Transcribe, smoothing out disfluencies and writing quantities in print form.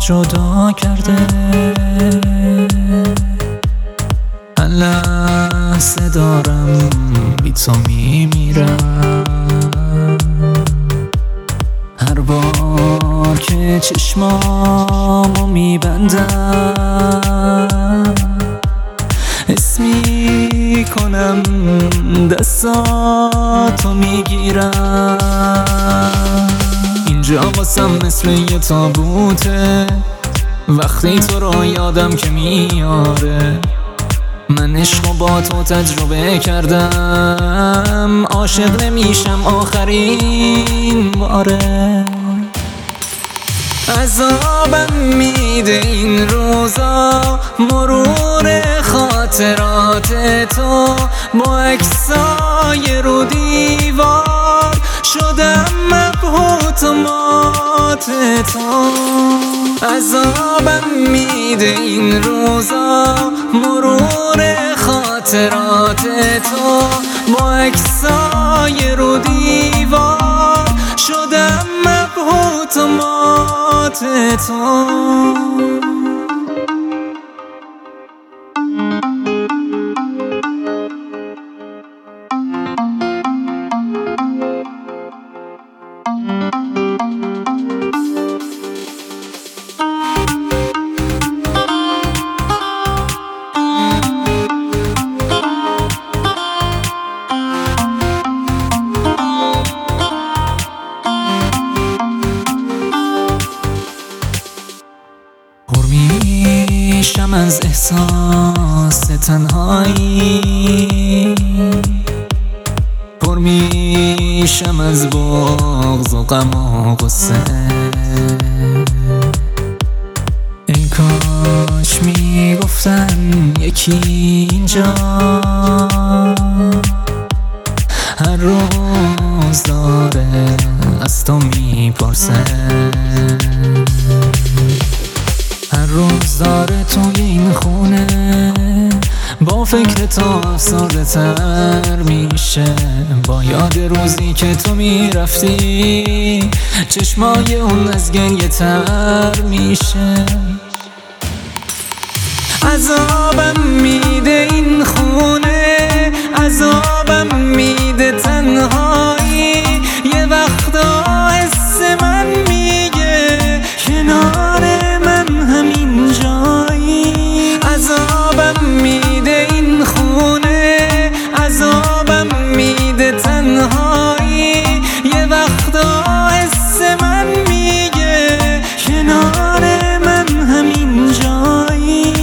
جدا کرده. هر لحظه دارم بی تو میمیرم. هر بار که چشمامو میبندم حس میکنم دستاتو میگیرم. اینجا واسم مثل یه تابوته وقتی تو رو یادم که میاره. من عشقو با تو تجربه کردم، عاشق نمیشم آخرین باره. عذابم میده این روزا مرور خاطرات تو، با عکسای رو دیوار شدم مبهوت و مات تو. عذابم میده این روزا مرور خاطرات تو، با عکسای رو دیوار شدم مبهوت و مات تو. پر میشم از احساس تنهایی، پر میشم از بغض و غم و غصه. ای کاش میگفتن یکی اینجا هر روز داره از تو میپرسه. هر روز داره توی این خونه با فکر تو افسرده تر میشه. با یاد روزی که تو میرفتی چشمای اون از گریه تر میشه. عذابم میده این خونه، عذابم میده تنهایی. یه وقتا حس من میگه کنار من همین جایی. عذابم میده این خونه، عذابم میده تنهایی. یه وقتا حس من میگه کنار من همین جایی.